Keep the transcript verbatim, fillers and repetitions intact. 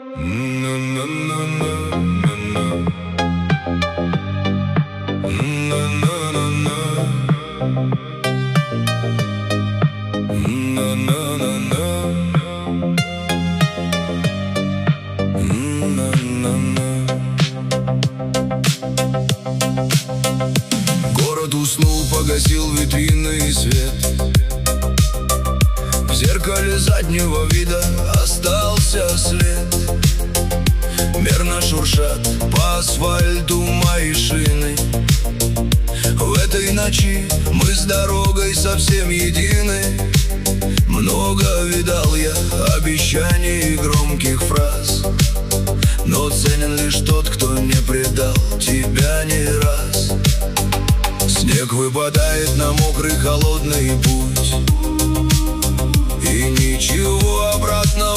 Город уснул, погасил витринный свет. В зеркале заднего вида остался след. Мерно шуршат по асфальту мои шины. В этой ночи мы с дорогой совсем едины. Много видал я обещаний и громких фраз, но ценен лишь тот, кто не предал тебя ни раз. Снег выпадает на мокрый холодный путь, и ничего обратно